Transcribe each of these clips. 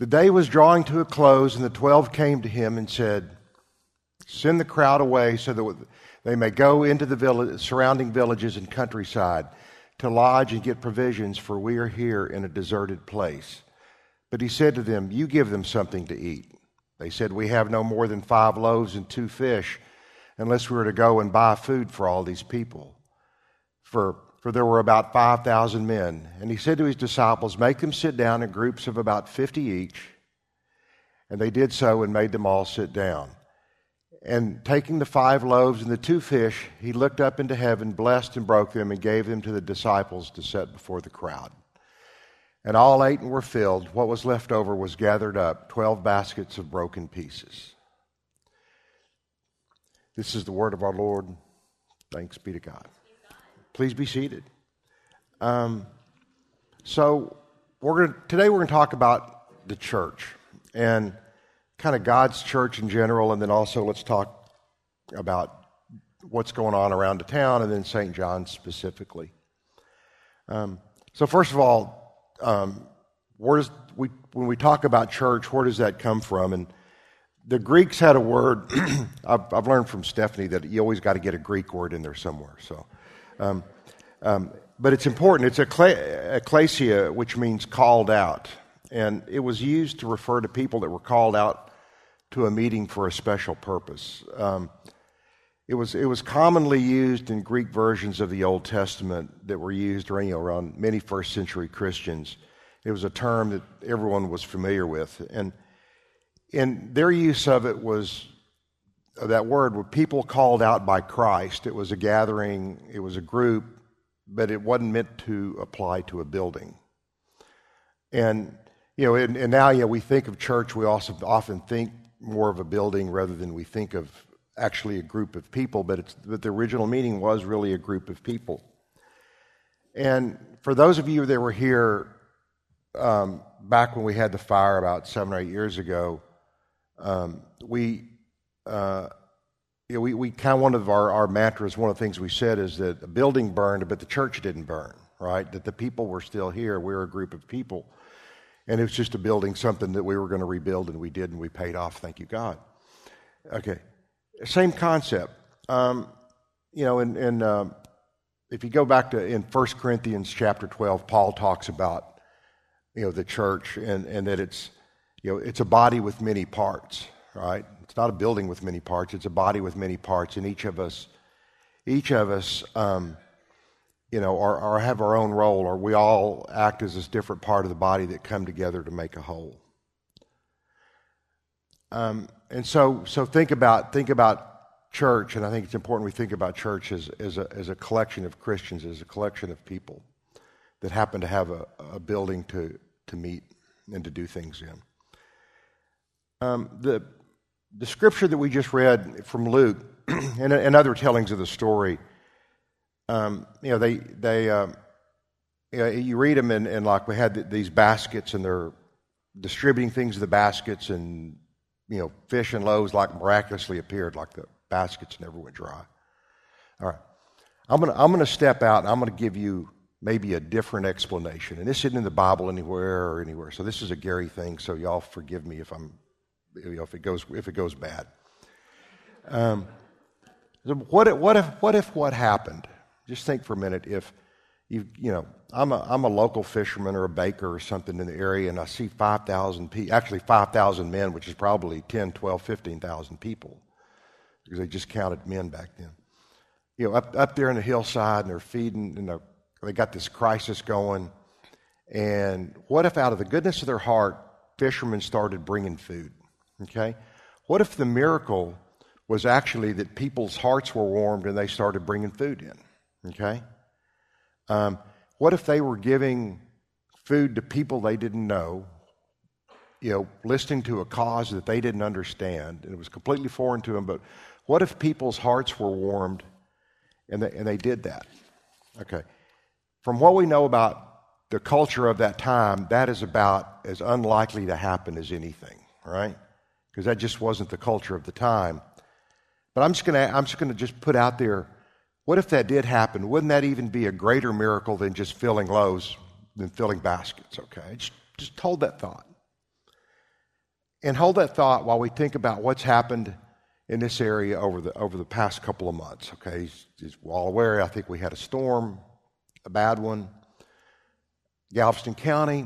The day was drawing to a close, and the 12 came to him and said, "Send the crowd away so that they may go into the surrounding villages and countryside to lodge and get provisions, for we are here in a deserted place." But he said to them, "You give them something to eat." They said, "We have no more than 5 loaves and 2 fish, unless we were to go and buy food for all these people." For there were about 5,000 men. And he said to his disciples, "Make them sit down in groups of about 50 each." And they did so and made them all sit down. And taking the 5 loaves and the 2 fish, he looked up into heaven, blessed and broke them, and gave them to the disciples to set before the crowd. And all ate and were filled. What was left over was gathered up, 12 baskets of broken pieces. This is the word of our Lord. Thanks be to God. Please be seated. So today we're going to talk about the church and kind of God's church in general, and then also let's talk about what's going on around the town, and then St. John specifically. So first of all, when we talk about church, where does that come from? And the Greeks had a word. I've learned from Stephanie that you always got to get a Greek word in there somewhere. So. But it's important. It's ecclesia, which means called out. And it was used to refer to people that were called out to a meeting for a special purpose. It was commonly used in Greek versions of the Old Testament that were used around many first century Christians. It was a term that everyone was familiar with. And their use of it was that word were people called out by Christ. It was a gathering, it was a group, but it wasn't meant to apply to a building. And now we think of church, we also often think more of a building rather than we think of actually a group of people, but the original meaning was really a group of people. And for those of you that were here back when we had the fire about 7 or 8 years ago, we kind of one of our mantras, one of the things we said is that the building burned, but the church didn't burn, right? That the people were still here. We're a group of people. And it was just a building, something that we were going to rebuild, and we did, and we paid off, thank you, God. Okay. Same concept. If you go back to in 1 Corinthians chapter 12, Paul talks about, the church and that it's a body with many parts, right? It's not a building with many parts. It's a body with many parts, and each of us, or have our own role, or we all act as this different part of the body that come together to make a whole. And so think about church, and I think it's important we think about church as a collection of Christians, as a collection of people that happen to have a building to meet and to do things in. The scripture that we just read from Luke and other tellings of the story, you read them and like we had these baskets and they're distributing things in the baskets, and fish and loaves like miraculously appeared, like the baskets never went dry. All right, I'm gonna step out and I'm gonna give you maybe a different explanation, and this isn't in the Bible anywhere. So this is a Gary thing. So y'all forgive me if it goes bad. What happened? Just think for a minute. If I'm a local fisherman or a baker or something in the area, and I see 5,000 people, actually 5,000 men, which is probably 10, 12, 15,000 people, because they just counted men back then. Up there in the hillside, and they're feeding, and they got this crisis going. And what if out of the goodness of their heart, fishermen started bringing food? Okay? What if the miracle was actually that people's hearts were warmed and they started bringing food in? Okay? What if they were giving food to people they didn't know, listening to a cause that they didn't understand, and it was completely foreign to them, but what if people's hearts were warmed and they did that? Okay. From what we know about the culture of that time, that is about as unlikely to happen as anything, right? Because that just wasn't the culture of the time. But I'm just going to put out there, what if that did happen? Wouldn't that even be a greater miracle than just filling loaves, than filling baskets? Okay, just hold that thought. And hold that thought while we think about what's happened in this area over the past couple of months. Okay, as we're all aware, I think we had a storm, a bad one. Galveston County.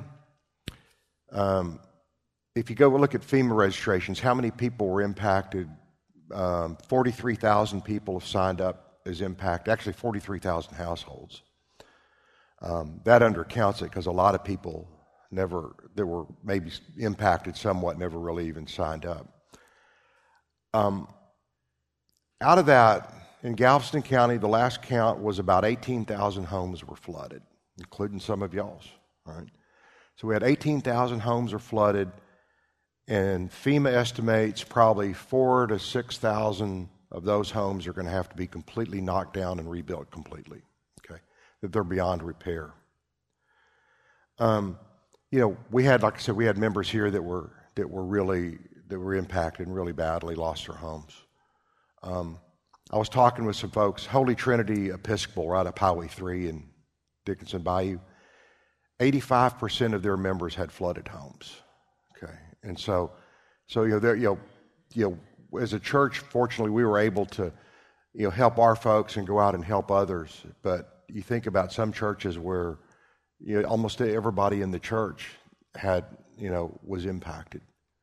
If you go look at FEMA registrations, how many people were impacted? 43,000 people have signed up as impacted. Actually, 43,000 households. That undercounts it because a lot of people that were maybe impacted somewhat never really even signed up. Out of that, in Galveston County, the last count was about 18,000 homes were flooded, including some of y'all's. Right? So we had 18,000 homes were flooded, and FEMA estimates probably 4,000 to 6,000 of those homes are going to have to be completely knocked down and rebuilt completely. Okay, that they're beyond repair. We had, like I said, we had members here that were impacted and really badly lost their homes. I was talking with some folks, Holy Trinity Episcopal, right up Highway 3 in Dickinson Bayou. 85% of their members had flooded homes. Okay, and so as a church, fortunately, we were able to help our folks and go out and help others. But you think about some churches where almost everybody in the church was impacted.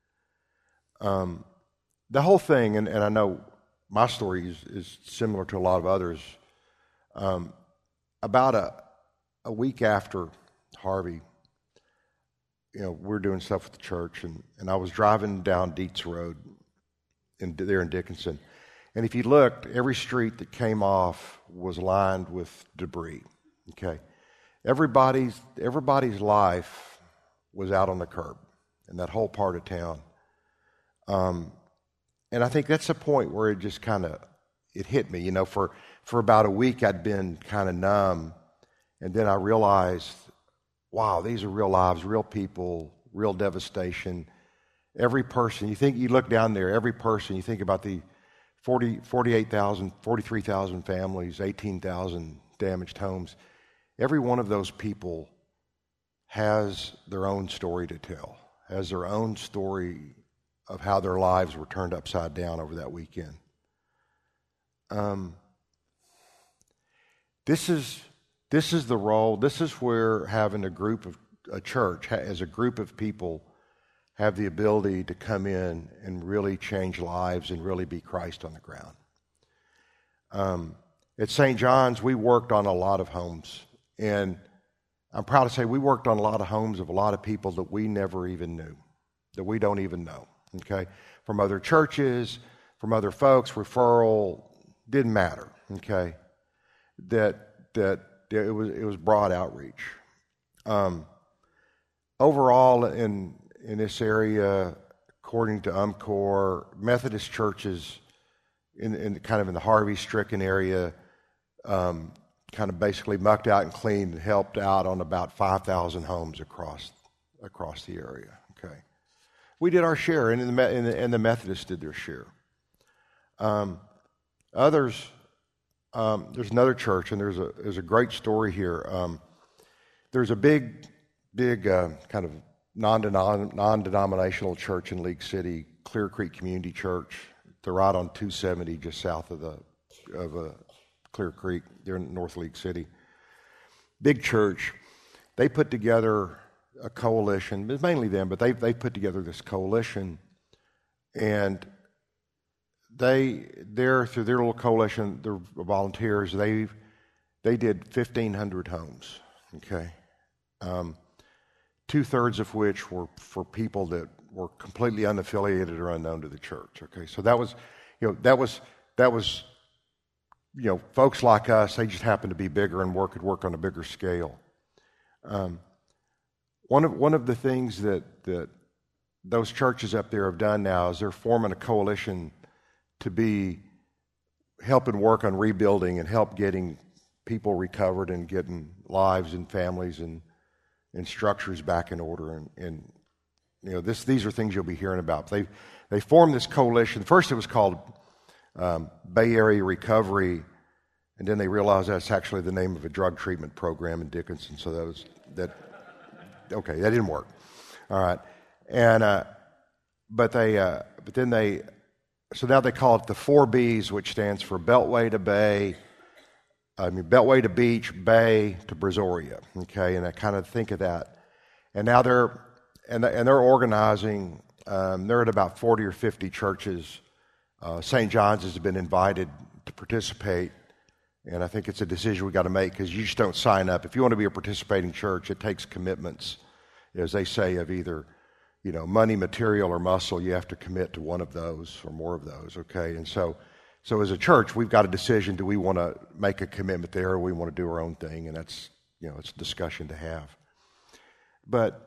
The whole thing, and I know my story is similar to a lot of others. About a week after Harvey, we're doing stuff with the church, and I was driving down Dietz Road there in Dickinson. And if you looked, every street that came off was lined with debris. Okay, everybody's life was out on the curb in that whole part of town. And I think that's the point where it just it hit me. For about a week I'd been kind of numb, and then I realized, wow, these are real lives, real people, real devastation. Every person, you look down there, every person, you think about the 48,000, 43,000 families, 18,000 damaged homes. Every one of those people has their own story to tell, has their own story of how their lives were turned upside down over that weekend. This is the role. This is where having a church as a group of people have the ability to come in and really change lives and really be Christ on the ground. At St. John's, we worked on a lot of homes, and I'm proud to say we worked on a lot of homes of a lot of people that we never even knew, that we don't even know. Okay, from other churches, from other folks, referral, didn't matter. Okay, that it was broad outreach. Overall, in this area, according to UMCOR, Methodist churches in the Harvey-stricken area, kind of basically mucked out and cleaned and helped out on about 5,000 homes across the area. Okay. We did our share, and the Methodists did their share. Others, there's another church, and there's a great story here. There's a big kind of non-denominational church in League City, Clear Creek Community Church. They're right on 270, just south of Clear Creek. They're in North League City. Big church. They put together a coalition. It's mainly them, but they put together this coalition, and they're through their little coalition, their volunteers, they did 1,500 homes. Okay, 2/3 of which were for people that were completely unaffiliated or unknown to the church. Okay, so that was folks like us. They just happened to be bigger and could work on a bigger scale. One of the things that those churches up there have done now is they're forming a coalition to be helping work on rebuilding and help getting people recovered and getting lives and families and structures back in order. And these are things you'll be hearing about. They formed this coalition. First, it was called Bay Area Recovery, and then they realized that's actually the name of a drug treatment program in Dickinson. So that didn't work. All right, but then they, so now they call it the 4Bs, which stands for Beltway to Bay, Beltway to Beach, Bay to Brazoria. Okay, and I kind of think of that, and now they're organizing. They're at about 40 or 50 churches. St. John's has been invited to participate, and I think it's a decision we got to make because you just don't sign up. If you want to be a participating church, it takes commitments, as they say, of either money, material, or muscle. You have to commit to one of those or more of those. Okay, and so as a church, we've got a decision: do we want to make a commitment there, or we want to do our own thing? And that's it's a discussion to have. But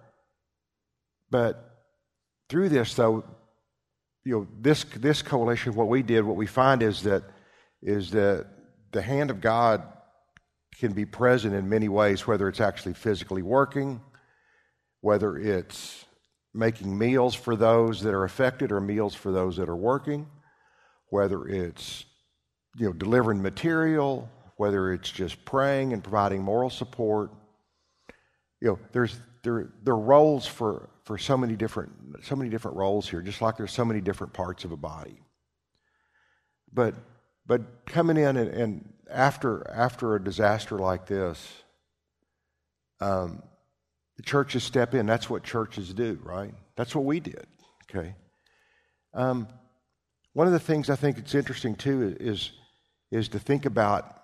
through this, though, this coalition, what we find is that the hand of God can be present in many ways, whether it's actually physically working, whether it's making meals for those that are affected or meals for those that are working, whether it's delivering material, whether it's just praying and providing moral support. There are roles for so many different roles here, just like there's so many different parts of a body. But coming in and after a disaster like this, the churches step in. That's what churches do, right? That's what we did. Okay. One of the things I think it's interesting too is to think about.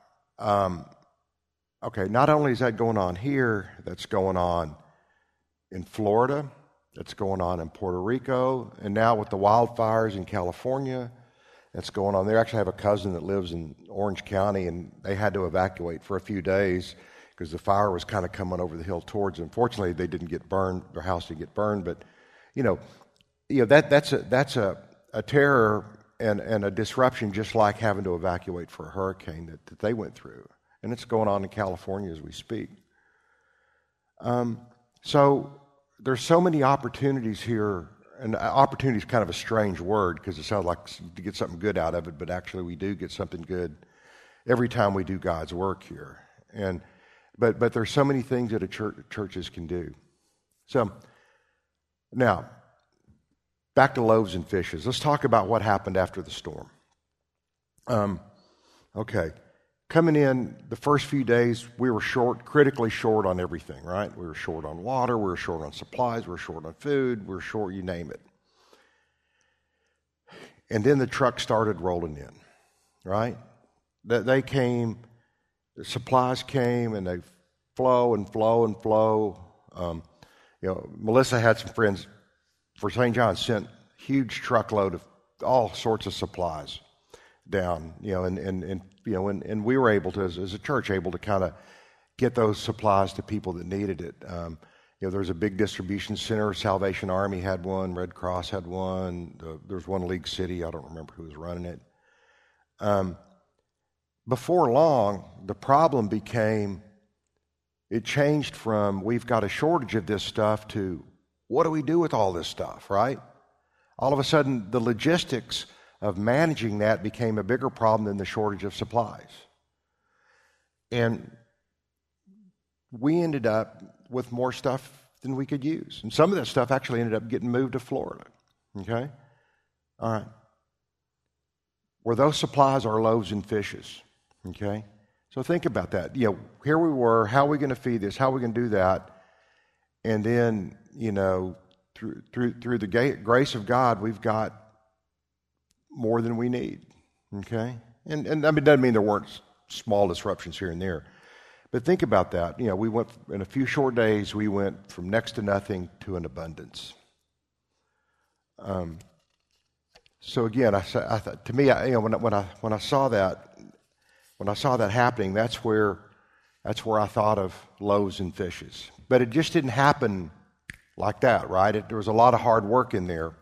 Okay, not only is that going on here, that's going on in Florida, that's going on in Puerto Rico, and now with the wildfires in California, that's going on there. I actually have a cousin that lives in Orange County, and they had to evacuate for a few days because the fire was kind of coming over the hill towards them. Fortunately, they didn't get burned; their house didn't get burned. But that's a terror and a disruption, just like having to evacuate for a hurricane that they went through, and it's going on in California as we speak. So there's so many opportunities here, and opportunity is kind of a strange word because it sounds like to get something good out of it, but actually we do get something good every time we do God's work here. But there's so many things that churches can do. So now, back to loaves and fishes. Let's talk about what happened after the storm. Okay. Coming in the first few days, we were critically short on everything, right? We were short on water, we were short on supplies, we were short on food, we were short, you name it. And then the truck started rolling in, right? They came, the supplies came, and they flow and flow and flow. Melissa had some friends for St. John, sent huge truckload of all sorts of supplies down, and we were able to, as a church, able to kind of get those supplies to people that needed it. There's a big distribution center. Salvation Army had one. Red Cross had one. There's one in League City. I don't remember who was running it. Before long, the problem it changed from we've got a shortage of this stuff to what do we do with all this stuff, right? All of a sudden, the logistics of managing that became a bigger problem than the shortage of supplies. And we ended up with more stuff than we could use. And some of that stuff actually ended up getting moved to Florida. Okay? All right. Were those supplies our loaves and fishes? Okay? So think about that. Here we were, how are we going to feed this? How are we going to do that? And then, through the grace of God, we've got more than we need, okay? And I mean, it doesn't mean there weren't small disruptions here and there. But think about that. We went, in a few short days, we went from next to nothing to an abundance. So again, I thought, to me, when I saw that happening, that's where I thought of loaves and fishes. But it just didn't happen like that, right? There was a lot of hard work in there.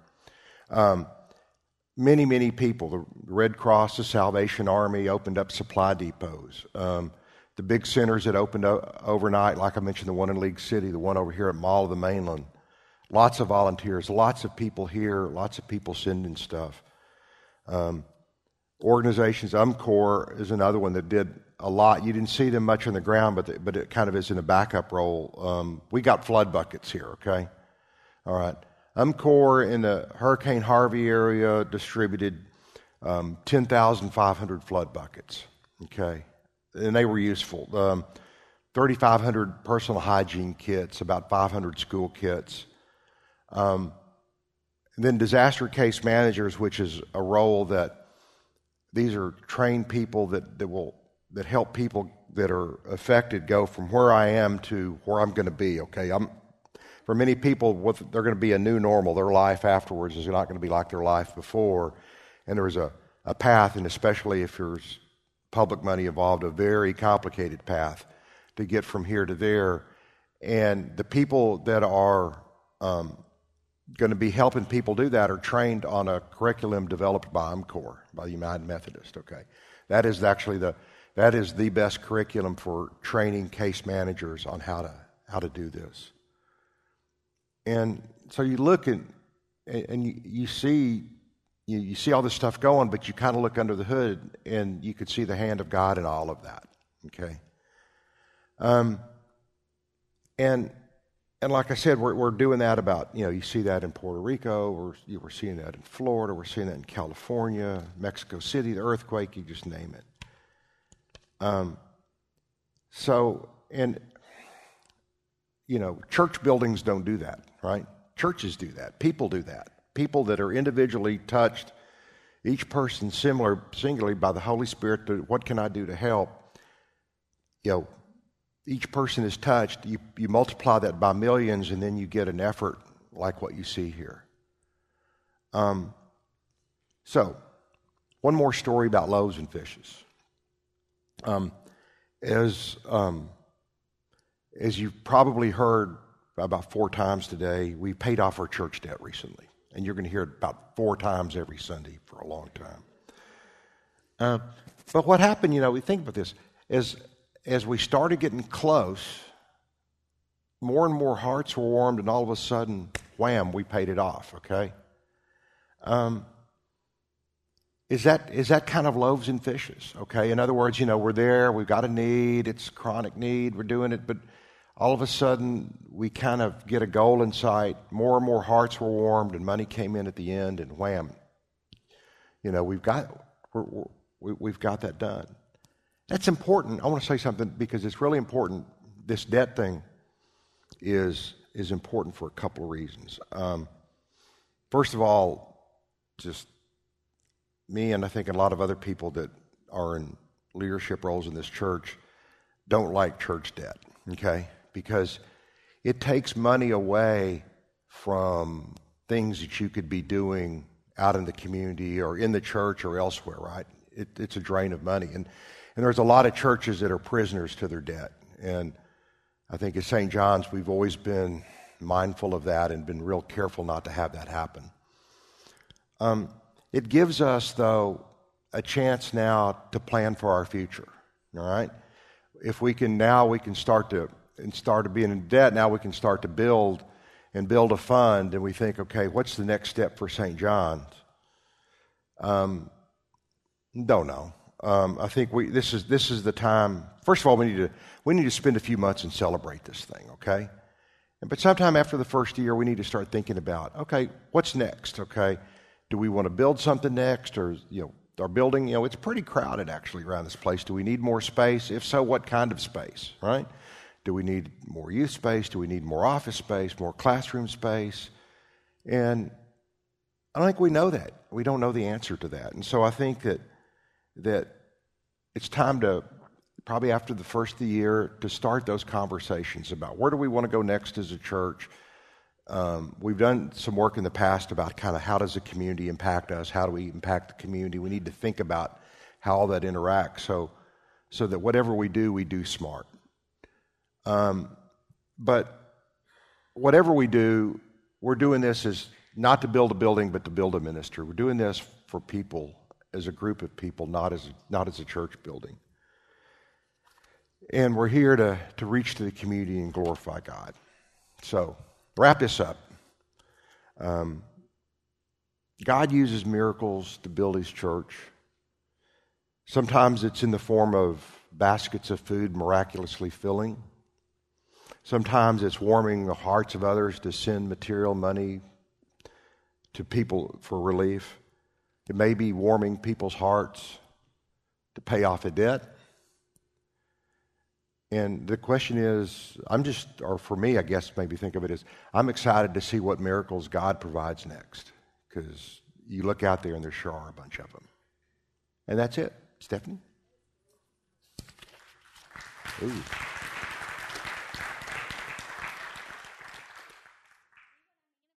Many, many people, the Red Cross, the Salvation Army opened up supply depots. The big centers that opened overnight, like I mentioned, the one in League City, the one over here at Mall of the Mainland. Lots of volunteers, lots of people here, lots of people sending stuff. Organizations, UMCOR is another one that did a lot. You didn't see them much on the ground, but it kind of is in a backup role. We got flood buckets here, okay? All right. UMCOR in the Hurricane Harvey area distributed 10,500 flood buckets, okay? And they were useful. 3,500 personal hygiene kits, about 500 school kits. And then disaster case managers, which is a role that these are trained people that help people that are affected go from where I am to where I'm going to be, okay? For many people, they're going to be a new normal. Their life afterwards is not going to be like their life before. And there's a path, and especially if there's public money involved, a very complicated path to get from here to there. And the people that are going to be helping people do that are trained on a curriculum developed by UMCOR, by the United Methodist, okay? That is actually the best curriculum for training case managers on how to do this. And so you look and you see all this stuff going, but you kind of look under the hood and you could see the hand of God in all of that, okay? And like I said, we're doing that about, you see that in Puerto Rico, we're seeing that in Florida, we're seeing that in California, Mexico City, the earthquake, you just name it. Church buildings don't do that, right? Churches do that. People do that. People that are individually touched, each person singularly by the Holy Spirit, to what can I do to help? Each person is touched. You multiply that by millions, and then you get an effort like what you see here. So, one more story about loaves and fishes. As you've probably heard about 4 times today, we paid off our church debt recently. And you're going to hear it about 4 times every Sunday for a long time. But what happened, we think about this, as we started getting close, more and more hearts were warmed, and all of a sudden, wham, we paid it off, okay? Is that kind of loaves and fishes, okay? In other words, we're there, we've got a need, it's a chronic need, we're doing it, but all of a sudden, we kind of get a goal in sight, more and more hearts were warmed, and money came in at the end, and wham, we've got that done. That's important. I want to say something because it's really important. This debt thing is important for a couple of reasons. First of all, just me and I think a lot of other people that are in leadership roles in this church don't like church debt, okay? Because it takes money away from things that you could be doing out in the community or in the church or elsewhere, right? It's a drain of money. And there's a lot of churches that are prisoners to their debt. And I think at St. John's, we've always been mindful of that and been real careful not to have that happen. It gives us, though, a chance now to plan for our future, all right? If we can start to, instead of being in debt, now we can start to build a fund, and we think, okay, what's the next step for St. John's? Don't know. I think this is the time. First of all, we need to spend a few months and celebrate this thing, okay? But sometime after the first year, we need to start thinking about, okay, what's next? Okay, do we want to build something next, or our building? It's pretty crowded actually around this place. Do we need more space? If so, what kind of space? Right? Do we need more youth space? Do we need more office space? More classroom space? And I don't think we know that. We don't know the answer to that. And so I think that it's time to, probably after the first of the year, to start those conversations about where do we want to go next as a church. We've done some work in the past about kind of how does the community impact us? How do we impact the community? We need to think about how all that interacts so that whatever we do smart. But whatever we do, we're doing this as not to build a building, but to build a ministry. We're doing this for people, as a group of people, not as a church building. And we're here to reach to the community and glorify God. So, wrap this up. God uses miracles to build His church. Sometimes it's in the form of baskets of food miraculously filling. Sometimes it's warming the hearts of others to send material, money, to people for relief. It may be warming people's hearts to pay off a debt. And the question is, or for me, I guess maybe think of it as, I'm excited to see what miracles God provides next. Because you look out there and there sure are a bunch of them. And that's it. Stephanie? Ooh.